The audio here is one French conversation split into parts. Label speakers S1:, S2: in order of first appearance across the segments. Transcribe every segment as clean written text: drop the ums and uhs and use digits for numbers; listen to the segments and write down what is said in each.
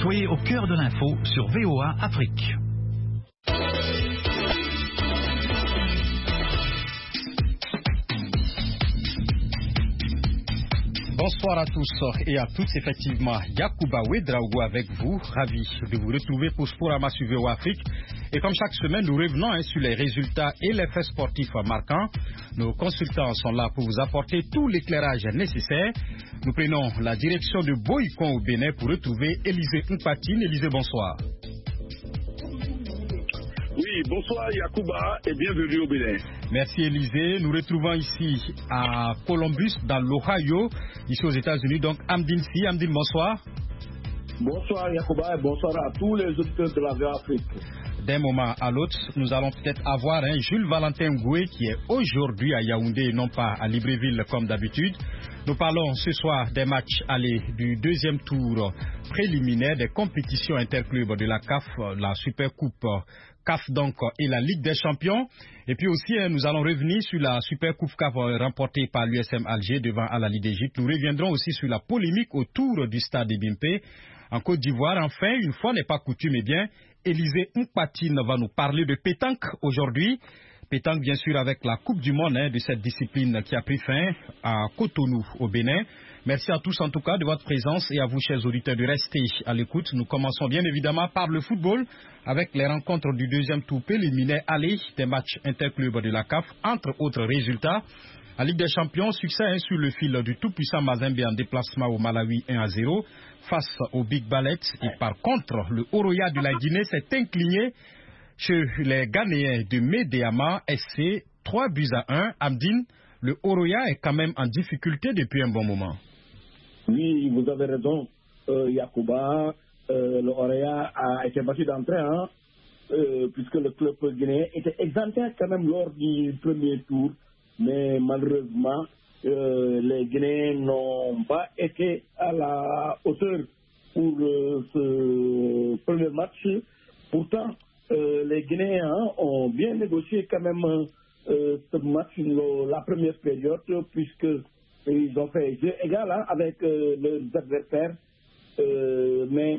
S1: Soyez au cœur de l'info sur VOA Afrique.
S2: Bonsoir à tous et à toutes, effectivement, Yacouba Ouedraogo avec vous, ravi de vous retrouver pour Sporama sur VOA Afrique. Et comme chaque semaine, nous revenons sur les résultats et les faits sportifs marquants. Nos consultants sont là pour vous apporter tout l'éclairage nécessaire. Nous prenons la direction de Boïkon au Bénin pour retrouver Élisée Mpatine. Élisée, bonsoir.
S3: Oui, bonsoir Yacouba et bienvenue au Bénin.
S2: Merci Élisée. Nous retrouvons ici à Columbus, dans l'Ohio, ici aux États-Unis. Donc Amdine Si. Amdine, bonsoir.
S4: Bonsoir Yacouba et bonsoir à tous les auditeurs de la VOA Afrique.
S2: D'un moment à l'autre, nous allons peut-être avoir Jules Valentin Ngoué qui est aujourd'hui à Yaoundé et non pas à Libreville comme d'habitude. Nous parlons ce soir des matchs allés du deuxième tour préliminaire des compétitions interclubs de la CAF, la Super Coupe CAF donc et la Ligue des Champions. Et puis aussi, nous allons revenir sur la Super Coupe CAF remportée par l'USM Alger devant Al Ahly d'Égypte. Nous reviendrons aussi sur la polémique autour du stade Ebimpe en Côte d'Ivoire. Enfin, une fois n'est pas coutume, Élisée Mpatine va nous parler de pétanque aujourd'hui. Pétanque, bien sûr, avec la Coupe du Monde de cette discipline qui a pris fin à Cotonou, au Bénin. Merci à tous, en tout cas, de votre présence et à vous, chers auditeurs, de rester à l'écoute. Nous commençons bien évidemment par le football avec les rencontres du deuxième tour préliminaire aller des matchs interclubs de la CAF, entre autres résultats. La Ligue des Champions, succès sur le fil du tout-puissant Mazembe en déplacement au Malawi 1-0 face au Big Ballet. Et par contre, le Oroya de la Guinée s'est incliné chez les Ghanéens de Medeama SC 3-1. Amdine, le Oroya est quand même en difficulté depuis un bon moment.
S4: Oui, vous avez raison, Yacouba. Le Oroya a été battu d'entrée, puisque le club guinéen était exempté quand même lors du premier tour. Mais malheureusement, les Guinéens n'ont pas été à la hauteur pour ce premier match. Pourtant, les Guinéens ont bien négocié quand même ce match, la première période, puisqu'ils ont fait jeu égal avec leurs adversaires. Mais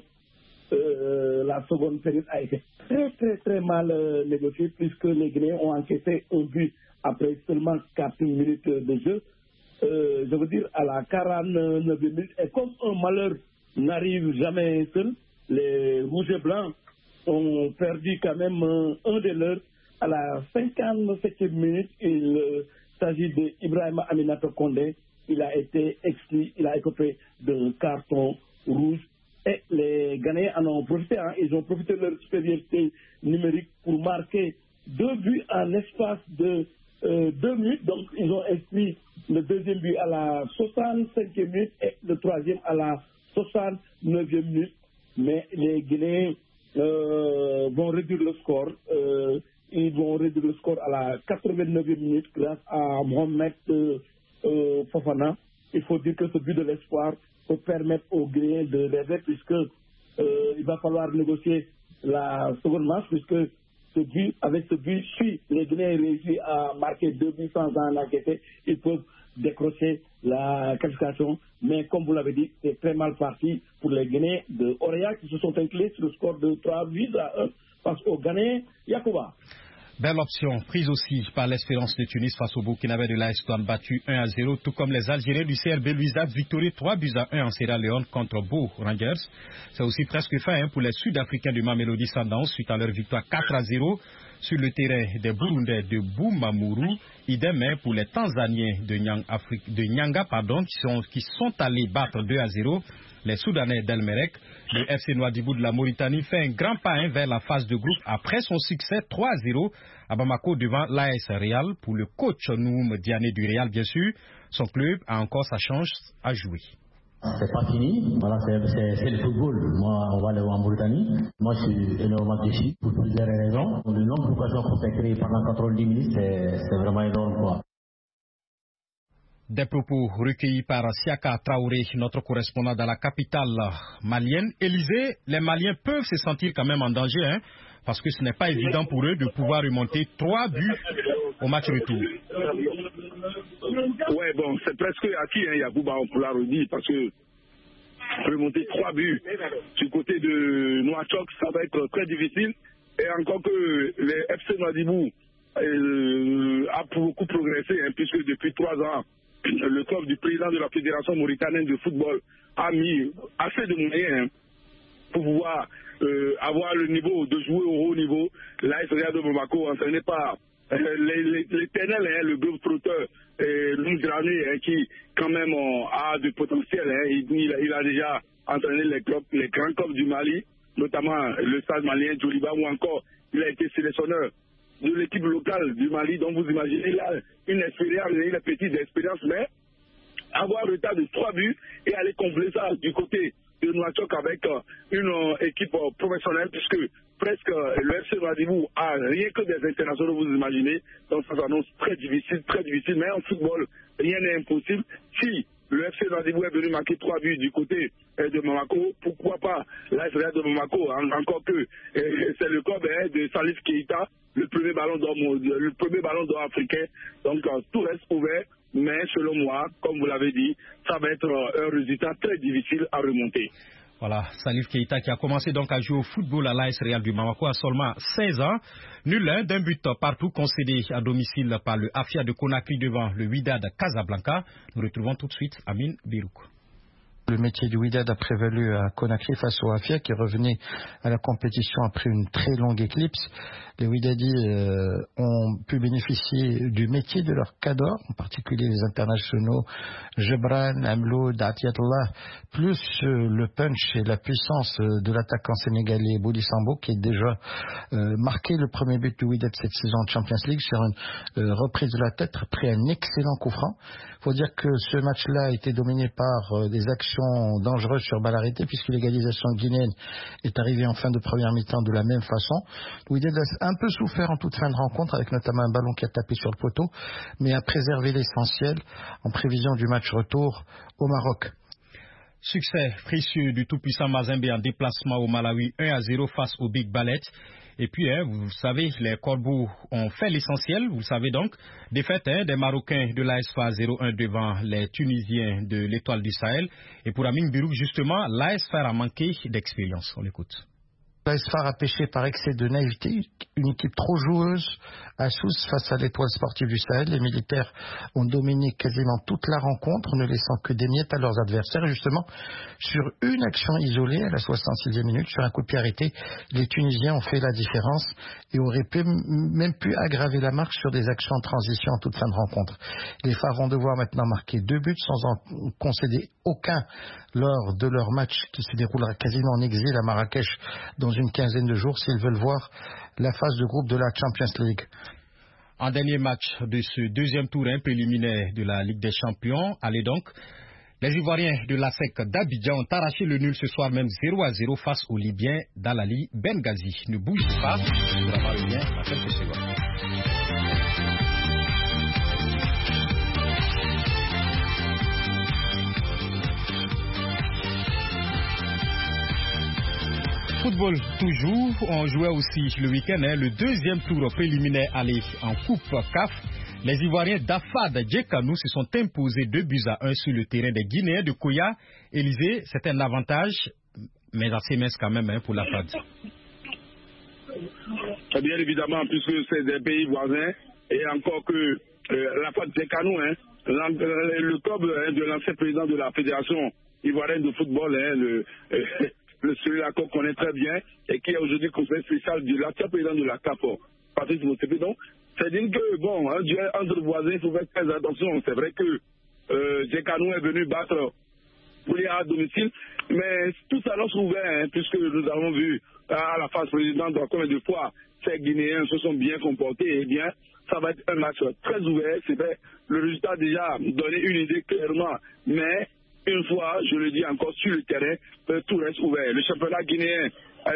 S4: la seconde période a été très mal négociée, puisque les Guinéens ont encaissé un but après seulement 4 minutes de jeu. Je veux dire, à la 49 minutes, et comme un malheur n'arrive jamais seul, les Rouges et Blancs ont perdu quand même un de leurs. À la 57e minute, il s'agit d'Ibrahima Aminato Condé. Il a été exclu, il a écopé d'un carton rouge. Et les Ghanéens en ont profité. Ils ont profité de leur supériorité numérique pour marquer 2 buts en espace de 2 minutes. Donc, ils ont inscrit le deuxième but à la 65e minute et le troisième à la 69e minute. Mais les Guinéens vont réduire le score. Ils vont réduire le score à la 89e minute grâce à Mohamed Fofana. Il faut dire que ce but de l'espoir peut permettre aux Guinéens de rêver, puisque il va falloir négocier la seconde match, puisque avec ce but, si les Guinéens réussissent à marquer 2 buts sans en enquêter, ils peuvent décrocher la qualification. Mais comme vous l'avez dit, c'est très mal parti pour les Guinéens de Oroya qui se sont inclinés sur le score de 3-1 face aux Ghanéens. Yacouba.
S2: Belle option, prise aussi par l'Espérance de Tunis face au Burkinabé de l'AS Douanes battu 1-0, tout comme les Algériens du CRB Louisade victorieux 3-1 en Sierra Leone contre Beau Rangers. C'est aussi presque fin pour les Sud-Africains du Mamelodi Sundowns suite à leur victoire 4-0 sur le terrain des Burundais de Bumamuru. Idem pour les Tanzaniens de Nyanga qui sont allés battre 2-0 les Soudanais d'Elmerek. Le FC Nouadhibou de la Mauritanie fait un grand pas vers la phase de groupe après son succès 3-0 à Bamako devant l'AS Real. Pour le coach Noum Diané du Real, bien sûr, son club a encore sa chance à jouer.
S5: C'est pas fini, voilà, c'est le football. Moi, on va aller en Mauritanie. Moi, je suis énormément déçu pour plusieurs raisons. Le nombre d'occasions qu'on s'est créé pendant 90 minutes, c'est vraiment énorme, quoi.
S2: Des propos recueillis par Siaka Traoré, notre correspondant dans la capitale malienne. Élisée, les Maliens peuvent se sentir quand même en danger, parce que ce n'est pas évident pour eux de pouvoir remonter 3 buts au match retour.
S3: Ouais, bon, c'est presque acquis, Yacouba, on peut la redire, parce que remonter 3 buts du côté de Nouakchott, ça va être très difficile. Et encore que les FC Nouadhibou a beaucoup progressé, hein, puisque depuis 3 ans, le club du président de la Fédération mauritanienne de football a mis assez de moyens pour pouvoir avoir le niveau de jouer au haut niveau. L'AS Real de Bamako, entraîné par l'éternel, hein, le globe-trotteur Loumdrané, qui quand même a du potentiel. Hein. Il a déjà entraîné les grands clubs du Mali, notamment le Stade malien Djoliba, ou encore il a été sélectionneur de l'équipe locale du Mali. Donc vous imaginez, il a une expérience, une petite expérience, mais avoir un retard de 3 buts et aller combler ça du côté de Nouakchott avec une équipe professionnelle, puisque presque le FC Nouadhibou a rien que des internationaux, vous imaginez. Donc ça s'annonce très difficile, mais en football, rien n'est impossible. Si le FC Nouadhibou est venu marquer 3 buts du côté de Bamako, pourquoi pas l'AS Real de Bamako, encore que c'est le club de Salif Keita, le premier ballon d'or africain. Donc tout reste ouvert. Mais selon moi, comme vous l'avez dit, ça va être un résultat très difficile à remonter.
S2: Voilà, Salif Keita qui a commencé donc à jouer au football à l'AS Real du Bamako à seulement 16 ans. Nul d'un but partout concédé à domicile par le Afia de Conakry devant le Wydad Casablanca. Nous retrouvons tout de suite Amine Birouk.
S6: Le métier du Wydad a prévalu à Conakry face au Afia qui revenait à la compétition après une très longue éclipse. Les Wydadis ont pu bénéficier du métier de leur cadre, en particulier les internationaux Gebran, Amloud, Atiatullah, plus le punch et la puissance de l'attaquant sénégalais Boulissambo qui a déjà marqué le premier but du Wydad cette saison de Champions League sur une reprise de la tête après un excellent coup franc. Il faut dire que ce match-là a été dominé par des actions dangereuses sur balle arrêtée puisque l'égalisation guinéenne est arrivée en fin de première mi-temps de la même façon. Le Wydad a un peu souffert en toute fin de rencontre avec notamment un ballon qui a tapé sur le poteau, mais a préservé l'essentiel en prévision du match retour au Maroc.
S2: Succès précieux du tout-puissant Mazembe en déplacement au Malawi 1-0 face au Big Ballet. Et puis, vous savez, les Corbeaux ont fait l'essentiel, vous le savez donc. Défaite des Marocains de l'ASFA 0-1 devant les Tunisiens de l'Étoile du Sahel. Et pour Amine Birouk, justement, l'ASFA a manqué d'expérience. On l'écoute.
S6: L'ASFA a pêché par excès de naïveté, une équipe trop joueuse à Sousse face à l'Étoile sportive du Sahel. Les militaires ont dominé quasiment toute la rencontre, ne laissant que des miettes à leurs adversaires. Et justement, sur une action isolée à la 66e minute, sur un coup de pied arrêté, les Tunisiens ont fait la différence et auraient même pu aggraver la marche sur des actions en transition en toute fin de rencontre. Les Phares vont devoir maintenant marquer 2 buts sans en concéder aucun lors de leur match qui se déroulera quasiment en exil à Marrakech dans une quinzaine de jours s'ils veulent voir la phase de groupe de la Champions League.
S2: En dernier match de ce deuxième tour préliminaire de la Ligue des Champions, allez donc, les Ivoiriens de l'ASEC d'Abidjan ont arraché le nul ce soir même 0-0 face aux Libyens d'Al-Ali Benghazi. Ne bougez pas, on va voir le lien à quelques secondes. Football toujours, on jouait aussi le week-end, le deuxième tour préliminaire aller en Coupe CAF. Les Ivoiriens d'Afad Djekanou se sont imposés 2-1 sur le terrain des Guinéens de Koya. Élysée, c'est un avantage, mais assez mince quand même pour l'Afad.
S3: Bien évidemment, puisque c'est des pays voisins, et encore que l'Afad Djekanou, le club de l'ancien président de la Fédération ivoirienne de football, celui-là qu'on connaît très bien et qui est aujourd'hui conseiller spécial de l'ancien président de la CAF, Patrice Motsepe. Donc, c'est-à-dire que, bon, entre voisins, il faut faire très attention. C'est vrai que Djekanou est venu battre Boulia à domicile, mais tout ça s'annonce ouvert, puisque nous avons vu à la phase présidente combien de fois ces Guinéens se sont bien comportés. Eh bien, ça va être un match très ouvert. C'est vrai, le résultat a déjà donné une idée clairement, mais une fois, je le dis encore, sur le terrain, tout reste ouvert. Le championnat guinéen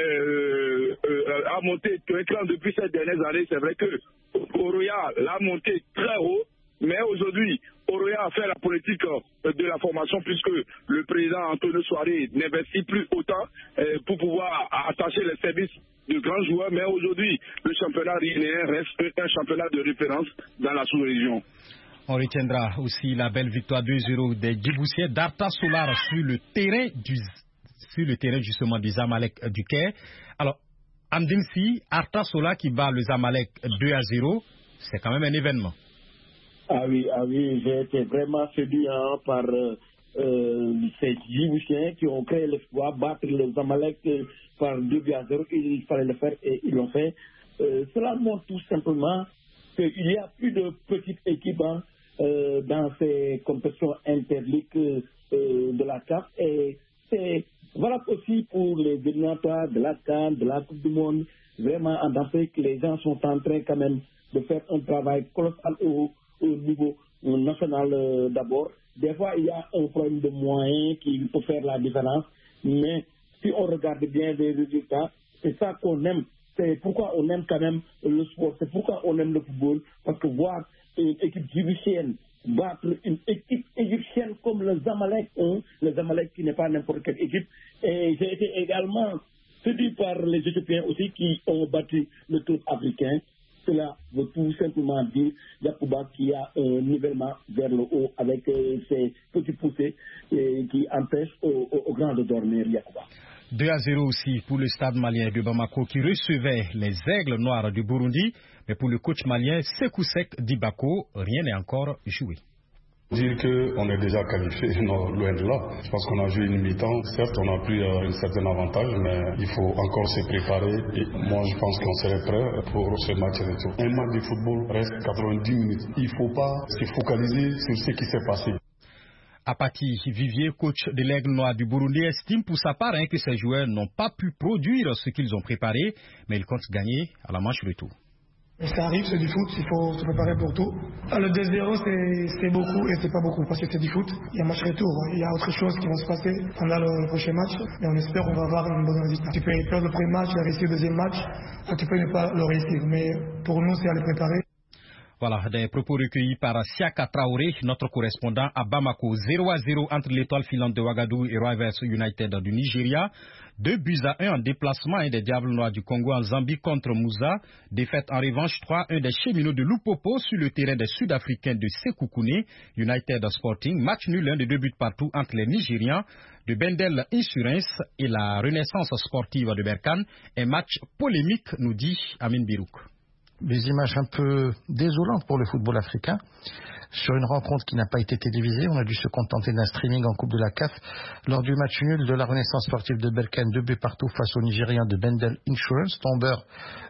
S3: a monté tout écran depuis ces dernières années. C'est vrai que Oroya l'a monté très haut, mais aujourd'hui, Oroya a fait la politique de la formation puisque le président Antonio Soiré n'investit plus autant pour pouvoir attacher les services de grands joueurs. Mais aujourd'hui, le championnat guinéen reste un championnat de référence dans la sous-région.
S2: On retiendra aussi la belle victoire 2-0 des Djiboutiens d'Arta Solar sur le terrain justement du Zamalek du Caire. Alors, Amdine Si, Arta Solar qui bat le Zamalek 2-0, c'est quand même un événement.
S4: Ah oui, j'ai été vraiment séduit par ces Djiboutiens qui ont créé l'espoir, battre le Zamalek par 2-0. Il fallait le faire et ils l'ont fait. Cela montre tout simplement qu'il n'y a plus de petites équipes dans ces compétitions interligues de la CAF. Et c'est voilà aussi pour les éliminatoires de la CAN, de la Coupe du Monde. Vraiment, en Afrique, les gens sont en train quand même de faire un travail colossal au niveau national d'abord. Des fois, il y a un problème de moyens qui peut faire la différence. Mais si on regarde bien les résultats, c'est ça qu'on aime. C'est pourquoi on aime quand même le sport. C'est pourquoi on aime le football. Parce que voir une équipe djiboutienne battre une équipe égyptienne comme le Zamalek qui n'est pas n'importe quelle équipe. Et j'ai été également séduit par les Éthiopiens aussi qui ont battu le club africain. Cela veut tout simplement dire Yacouba qui a un nivellement vers le haut avec ses petits poussées qui empêchent aux grands de dormir, Yacouba.
S2: 2-0 aussi pour le stade malien de Bamako qui recevait les Aigles Noirs du Burundi. Mais pour le coach malien Sékou Seck d'Ibako, rien n'est encore joué.
S7: Dire qu'on est déjà qualifié, non, loin de là. Je pense qu'on a joué une mi-temps. Certes, on a pris un certain avantage, mais il faut encore se préparer. Et moi, je pense qu'on serait prêt pour ce match retour. Un match de football reste 90 minutes. Il ne faut pas se focaliser sur ce qui s'est passé.
S2: Apati Vivier, coach de l'Aigle Noir du Burundi, estime pour sa part que ses joueurs n'ont pas pu produire ce qu'ils ont préparé, mais ils comptent gagner à la manche retour.
S8: Ça arrive, c'est du foot, il faut se préparer pour tout. Le 2-0, c'est beaucoup et c'est pas beaucoup parce que c'est du foot. Il y a un match retour, il y a autre chose qui va se passer pendant le prochain match, mais on espère qu'on va avoir un bon résultat. Tu peux perdre le premier match et réussir le deuxième match, tu peux ne pas le réussir, mais pour nous, c'est à le préparer.
S2: Voilà, des propos recueillis par Siaka Traoré, notre correspondant à Bamako. 0-0 entre l'Étoile filante de Ouagadougou et Rivers United du Nigeria. 2-1 en déplacement des Diables Noirs du Congo en Zambie contre Moussa. Défaite en revanche 3-1 des Cheminots de Lupopo sur le terrain des Sud-Africains de Sekoukoune United Sporting. Match nul, 1 de 2 buts partout entre les Nigérians de Bendel Insurance et la Renaissance Sportive de Berkane. Un match polémique, nous dit Amin Birouk.
S6: Des images un peu désolantes pour le football africain. Sur une rencontre qui n'a pas été télévisée, on a dû se contenter d'un streaming en Coupe de la CAF. Lors du match nul de la Renaissance sportive de Berkane, 2 buts partout face aux Nigériens de Bendel Insurance, tombeur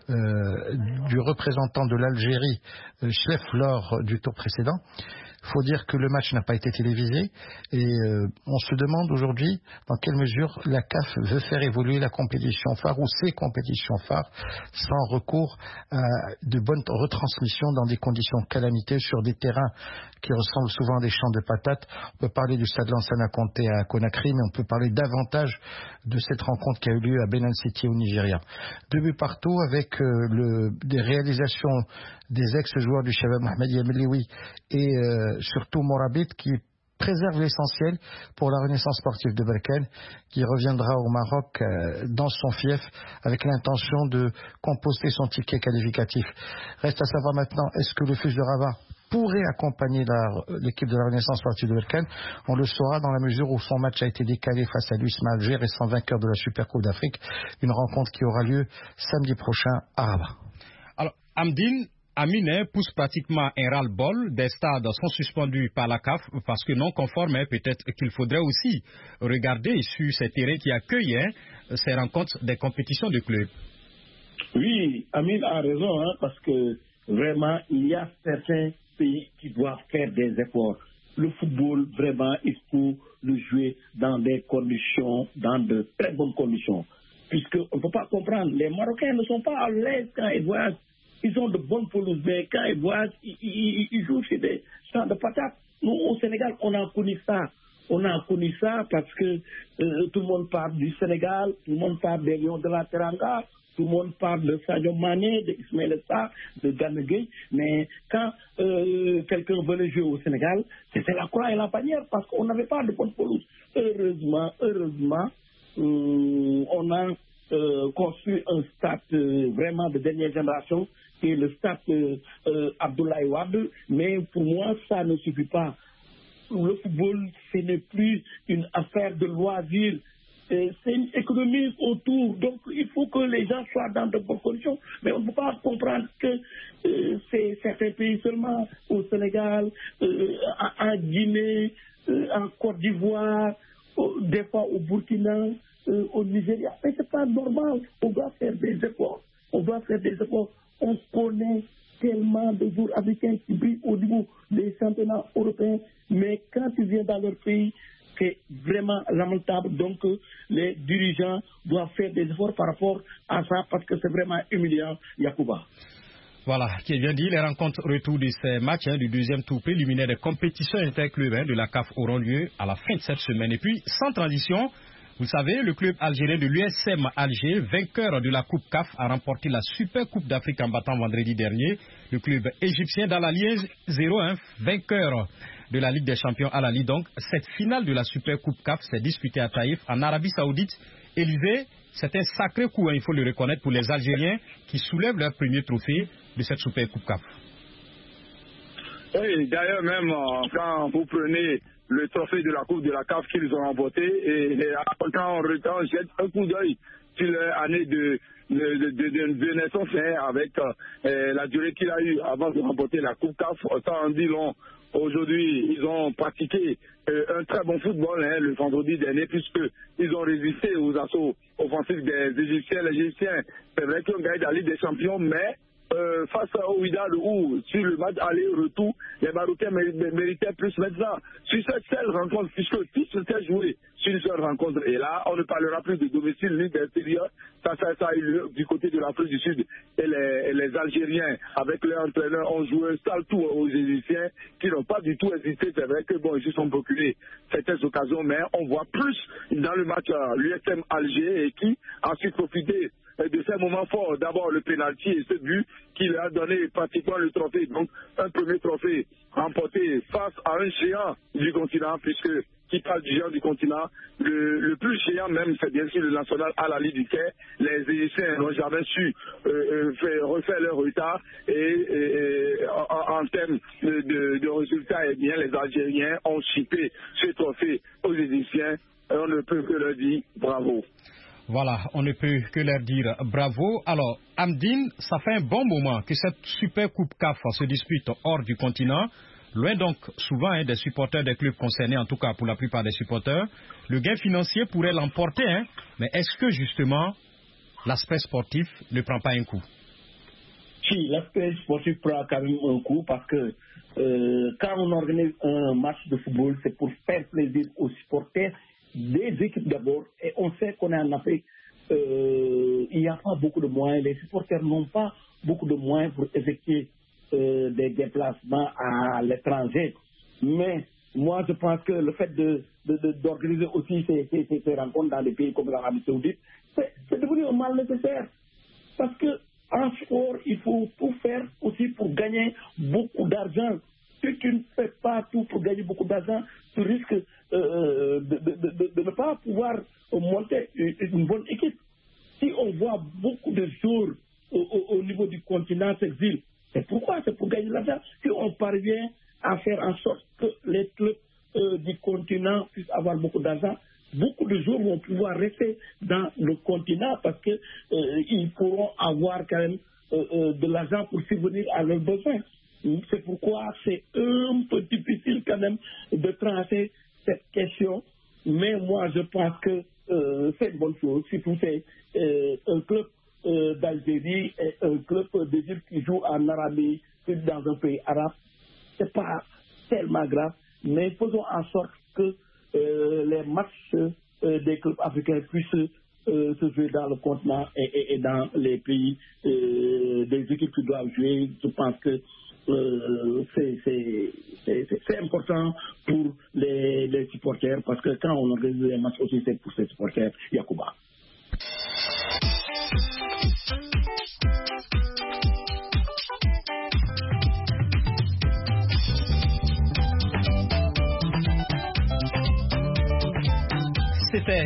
S6: du représentant de l'Algérie, Chlef, lors du tour précédent. Il faut dire que le match n'a pas été télévisé et on se demande aujourd'hui dans quelle mesure la CAF veut faire évoluer la compétition phare ou ses compétitions phares sans recours à de bonnes retransmissions dans des conditions calamiteuses sur des terrains qui ressemblent souvent à des champs de patates. On peut parler du stade Lansana Conté à Conakry, mais on peut parler davantage de cette rencontre qui a eu lieu à Benin City au Nigeria. 2 buts partout avec des réalisations des ex-joueurs du Shabab Mohamed Yameliwi et surtout Morabit qui préserve l'essentiel pour la Renaissance sportive de Berkane qui reviendra au Maroc dans son fief avec l'intention de composter son ticket qualificatif. Reste à savoir maintenant, est-ce que le FUS de Rabat pourrait accompagner l'équipe de la Renaissance sportive de Berkane? On le saura dans la mesure où son match a été décalé face à l'USMA Alger, restant vainqueur de la Super Coupe d'Afrique, une rencontre qui aura lieu samedi prochain à Rabat.
S2: Alors, Amine pousse pratiquement un ras-le-bol. Des stades sont suspendus par la CAF parce que non conformes. Peut-être qu'il faudrait aussi regarder sur ces terrains qui accueillent ces rencontres des compétitions de clubs.
S4: Oui, Amine a raison, parce que vraiment, il y a certains pays qui doivent faire des efforts. Le football, vraiment, il faut le jouer dans des conditions, dans de très bonnes conditions. Puisqu'on ne peut pas comprendre, les Marocains ne sont pas à l'aise quand ils voyagent. Ils ont de bonnes pelouses, mais quand ils voyagent, ils jouent chez des champs de patates. Nous, au Sénégal, on a connu ça. On a connu ça parce que tout le monde parle du Sénégal, tout le monde parle des Lions de la Teranga, tout le monde parle de Sadio Mané, de Ismaël Sarr, de Gana Gueye. Mais quand quelqu'un venait jouer au Sénégal, c'était la croix et la bannière parce qu'on n'avait pas de bonnes pelouses. Heureusement, on a construit un stade vraiment de dernière génération, qui est le stade Abdoulaye Wade, mais pour moi, ça ne suffit pas. Le football, ce n'est plus une affaire de loisirs, c'est une économie autour, donc il faut que les gens soient dans de bonnes conditions, mais on ne peut pas comprendre que c'est certains pays seulement, au Sénégal, en Guinée, en Côte d'Ivoire, des fois au Burkina, au Nigeria, mais c'est pas normal, on doit faire des efforts, on connaît tellement de joueurs africains qui brillent au niveau des championnats européens, mais quand ils viennent dans leur pays, c'est vraiment lamentable. Donc, les dirigeants doivent faire des efforts par rapport à ça parce que c'est vraiment humiliant, Yacouba.
S2: Voilà, qui vient dit, les rencontres retour de ces matchs du deuxième tour préliminaire des compétitions interclubs de la CAF auront lieu à la fin de cette semaine. Et puis, sans transition, vous savez, le club algérien de l'USM Alger, vainqueur de la Coupe CAF, a remporté la Super Coupe d'Afrique en battant vendredi dernier le club égyptien d'Al-Ahly 0-1, vainqueur de la Ligue des Champions Al-Ahly. Donc, cette finale de la Super Coupe CAF s'est disputée à Taïf, en Arabie Saoudite. Élisée, c'est un sacré coup, il faut le reconnaître, pour les Algériens qui soulèvent leur premier trophée de cette Super Coupe CAF.
S3: Oui, d'ailleurs même, quand vous prenez le trophée de la Coupe de la CAF qu'ils ont remporté, et quand on jette un coup d'œil sur l'année de naissance avec la durée qu'il a eue avant de remporter la Coupe CAF, ça en dit long. Aujourd'hui, ils ont pratiqué un très bon football le vendredi dernier, puisqu'ils ont résisté aux assauts offensifs des Égyptiens. Les Égyptiens, c'est vrai qu'ils ont gagné la Ligue des Champions, mais face au Wydad où sur le match aller-retour, les Marocains méritaient plus maintenant. Sur cette seule rencontre, puisque tout s'était joué sur une seule rencontre, et là, on ne parlera plus de domicile ni d'extérieur, ça a eu lieu du côté de l'Afrique du Sud. Et les Algériens, avec leur entraîneur, ont joué un sale tour aux Égyptiens qui n'ont pas du tout hésité. C'est vrai que ils se sont procurés certaines occasions, mais on voit plus dans le match l'USM Alger et qui a su profiter de ces moments forts. D'abord le pénalty et ce but qui leur a donné pratiquement le trophée. Donc un premier trophée remporté face à un géant du continent, puisque qui parle du géant du continent, le plus géant même, c'est bien sûr le national Al-Ahly du Caire. Les Égyptiens n'ont jamais su refaire leur retard et en termes de résultats, eh bien, les Algériens ont chippé ce trophée aux Égyptiens et on ne peut que leur dire bravo.
S2: Voilà, on ne peut que leur dire bravo. Alors, Amdine, ça fait un bon moment que cette Super Coupe CAF se dispute hors du continent. Loin donc souvent des supporters des clubs concernés, en tout cas pour la plupart des supporters. Le gain financier pourrait l'emporter, mais est-ce que justement l'aspect sportif ne prend pas un coup?
S4: Si, l'aspect sportif prend quand même un coup parce que quand on organise un match de football, c'est pour faire plaisir aux supporters des équipes d'abord, et on sait qu'on est en Afrique, il n'y a pas beaucoup de moyens, les supporters n'ont pas beaucoup de moyens pour effectuer des déplacements à l'étranger. Mais moi, je pense que le fait d'organiser aussi ces rencontres dans des pays comme l'Arabie Saoudite, c'est devenu un mal nécessaire. Parce qu'en sport, il faut tout faire aussi pour gagner beaucoup d'argent. Si tu ne fais pas tout pour gagner beaucoup d'argent, tu risques de ne pas pouvoir monter une bonne équipe. Si on voit beaucoup de joueurs au niveau du continent s'exilent, c'est pourquoi? C'est pour gagner de l'argent. Si on parvient à faire en sorte que les clubs du continent puissent avoir beaucoup d'argent, beaucoup de joueurs vont pouvoir rester dans le continent parce qu'ils pourront avoir quand même de l'argent pour subvenir à leurs besoins. C'est pourquoi c'est un peu difficile quand même de trancher cette question. Mais moi, je pense que c'est une bonne chose. Surtout, c'est un club d'Algérie et un club d'Égypte qui joue en Arabie, dans un pays arabe. C'est pas tellement grave, mais faisons en sorte que les matchs des clubs africains puissent se jouer dans le continent et dans les pays des équipes qui doivent jouer. Je pense que c'est important pour les supporters parce que quand on organise les matchs aussi, c'est pour ces supporters, Yacouba.
S2: C'était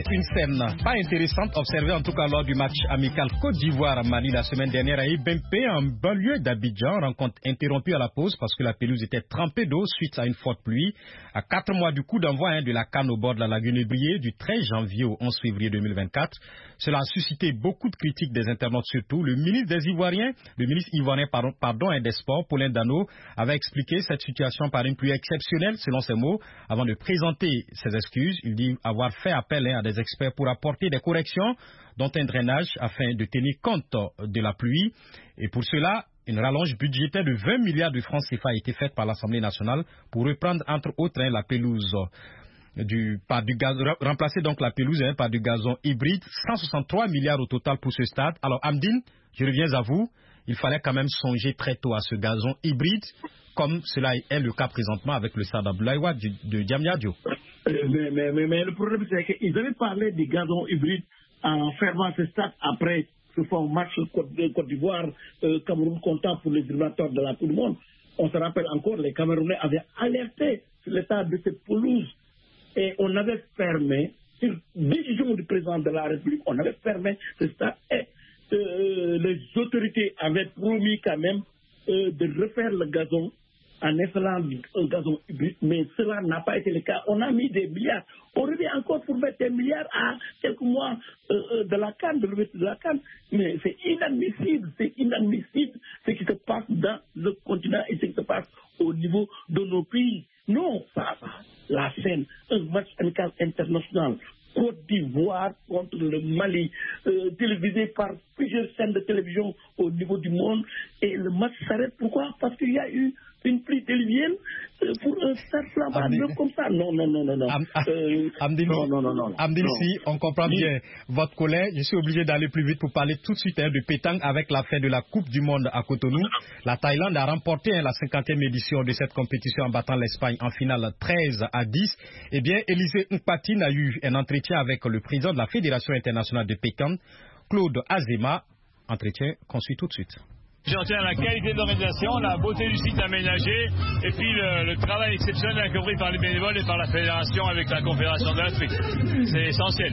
S2: une scène pas intéressante observée en tout cas lors du match amical Côte d'Ivoire-Mali la semaine dernière à Ibempe, en banlieue d'Abidjan. Rencontre interrompue à la pause parce que la pelouse était trempée d'eau suite à une forte pluie. À 4 mois du coup d'envoi de la CAN au bord de la lagune Ébrié du 13 janvier au 11 février 2024. Cela a suscité beaucoup de critiques des internautes surtout. Le ministre ivoirien des Sports, Paulin Dano, avait expliqué cette situation par une pluie exceptionnelle selon ses mots. Avant de présenter ses excuses, il dit avoir fait appel à des experts pour apporter des corrections, dont un drainage afin de tenir compte de la pluie. Et pour cela, une rallonge budgétaire de 20 milliards de francs CFA a été faite par l'Assemblée nationale pour reprendre entre autres la pelouse remplacer donc la pelouse par du gazon hybride. 163 milliards au total pour ce stade. Alors Amdine, je reviens à vous. Il fallait quand même songer très tôt à ce gazon hybride, comme cela est le cas présentement avec le stade Abdoulaye Wade de Diamniadio.
S4: Mais le problème, c'est qu'ils avaient parlé du gazon hybride en fermant ce stade après ce fort match Côte d'Ivoire, Cameroun comptant pour les éliminatoires de la Coupe du Monde. On se rappelle encore, les Camerounais avaient alerté sur l'état de cette pelouse et on avait fermé, sur décision du président de la République, on avait fermé ce stade et les autorités avaient promis quand même de refaire le gazon en installant un gazon hybride, mais cela n'a pas été le cas. On a mis des milliards. On revient encore pour mettre des milliards à quelques mois de la CAN, de l'ouverture de la CAN. Mais c'est inadmissible ce qui se passe dans le continent et ce qui se passe au niveau de nos pays. Non, la scène, un match amical international, Côte d'Ivoire contre le Mali, télévisé par plusieurs chaînes de télévision au niveau du monde, et le match s'arrête. Pourquoi? Parce qu'il y a eu une pluie diluvienne pour un stade flambant neuf comme ça. Non.
S2: Amdine, si on comprend bien votre colère, je suis obligé d'aller plus vite pour parler tout de suite de pétanque avec la fin de la Coupe du Monde à Cotonou. La Thaïlande a remporté la 50e édition de cette compétition en battant l'Espagne en finale 13-10. Eh bien, Élisée Nkpatine a eu un entretien avec le président de la Fédération internationale de pétanque, Claude Azema. Entretien qu'on suit tout de suite.
S9: Je retiens la qualité de l'organisation, la beauté du site aménagé et puis le travail exceptionnel accompli par les bénévoles et par la fédération avec la Confédération de l'Afrique. C'est essentiel.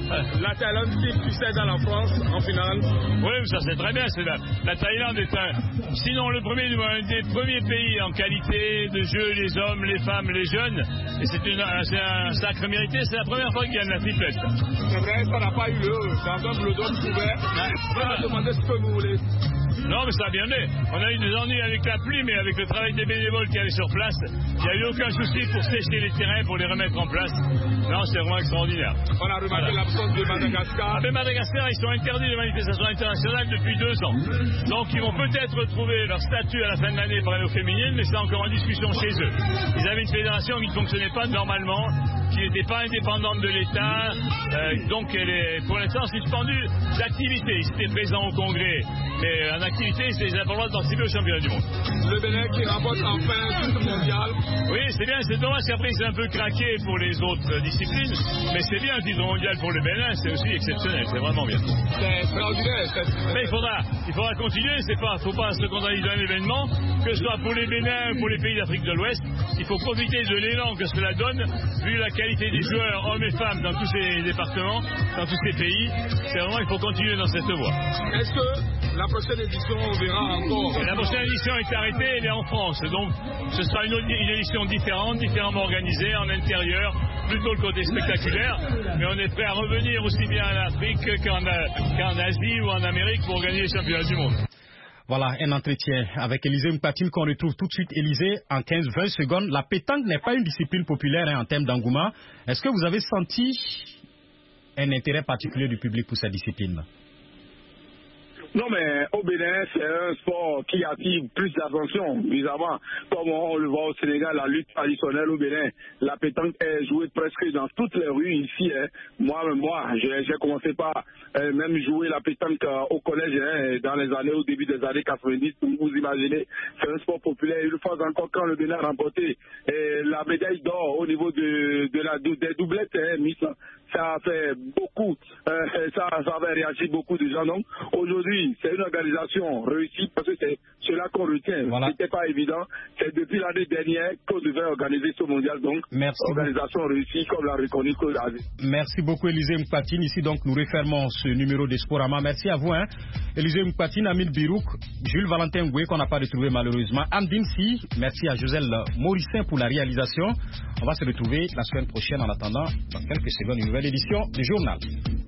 S10: La Thaïlande qui succède à la France en finale.
S9: Oui, ça c'est très bien. La Thaïlande est sinon un des premiers pays en qualité de jeu, les hommes, les femmes, les jeunes. Et c'est un sacre mérité. C'est la première fois qu'il y a de la triplette.
S10: C'est vrai, ça n'a pas eu lieu. Dans un bloc ouvert. On va demander ce que vous voulez.
S9: Non, mais ça a bien fait. On a eu des ennuis avec la pluie, mais avec le travail des bénévoles qui allaient sur place, il n'y a eu aucun souci pour sécher les terrains, pour les remettre en place. Non, c'est vraiment extraordinaire.
S10: On a remarqué l'absence de Madagascar.
S9: Mais Madagascar, ils sont interdits de manifestations internationales depuis 2 ans. Donc, ils vont peut-être retrouver leur statut à la fin de l'année pour aller aux féminines, mais c'est encore en discussion chez eux. Ils avaient une fédération qui ne fonctionnait pas normalement, qui n'était pas indépendante de l'État, donc elle est pour l'instant suspendue d'activité. Ils étaient présents au Congrès, mais en activité, ils n'ont pas le droit de participer au championnat du monde.
S10: Le Bénin qui remporte enfin un titre mondial.
S9: Oui, c'est bien, c'est dommage qu'après c'est un peu craqué pour les autres disciplines, mais c'est bien un titre mondial pour le Bénin, c'est aussi exceptionnel, c'est vraiment bien.
S10: C'est extraordinaire.
S9: Mais il faudra continuer, il ne faut pas se contenter d'un événement, que ce soit pour les Bénins ou pour les pays d'Afrique de l'Ouest, il faut profiter de l'élan que cela donne, vu la qualité des joueurs, hommes et femmes, dans tous ces départements, dans tous ces pays. C'est vraiment, il faut continuer dans cette voie.
S10: Est-ce que la prochaine édition, on verra encore?
S9: La prochaine édition est arrêtée, elle est en France, donc ce sera une édition différente, différemment organisée, en intérieur, plutôt le côté spectaculaire, mais on est prêt à revenir aussi bien en Afrique qu'en Asie ou en Amérique pour gagner les championnats du monde.
S2: Voilà, un entretien avec Élisée Nkpatine qu'on retrouve tout de suite. Élisée, en 15-20 secondes. La pétanque n'est pas une discipline populaire en termes d'engouement. Est-ce que vous avez senti un intérêt particulier du public pour cette discipline?
S3: Non, mais au Bénin, c'est un sport qui attire plus d'attention, évidemment. Comme on le voit au Sénégal, la lutte traditionnelle au Bénin, la pétanque est jouée presque dans toutes les rues ici. Moi, j'ai commencé par même jouer la pétanque au collège dans les années, au début des années 90. Vous imaginez, c'est un sport populaire. Une fois encore, quand le Bénin a remporté la médaille d'or au niveau des doublettes, Miss, ça a fait beaucoup, ça avait réagi beaucoup de gens. Donc aujourd'hui, c'est une organisation réussie parce que c'est cela qu'on retient.
S2: Voilà.
S3: C'était pas évident. C'est depuis l'année dernière qu'on devait organiser ce mondial. Donc, organisation réussie comme l'a reconnu Claude David.
S2: Merci beaucoup, Élisée Mpatine. Ici, donc, nous refermons ce numéro de Sporama. Merci à vous, hein. Élisée Mpatine, Amine Birouk, Jules Valentin Ngoué, qu'on n'a pas retrouvé malheureusement. Amdim Si, merci à Joselle Morissin pour la réalisation. On va se retrouver la semaine prochaine en attendant, dans quelques secondes, une nouvelle édition du journal.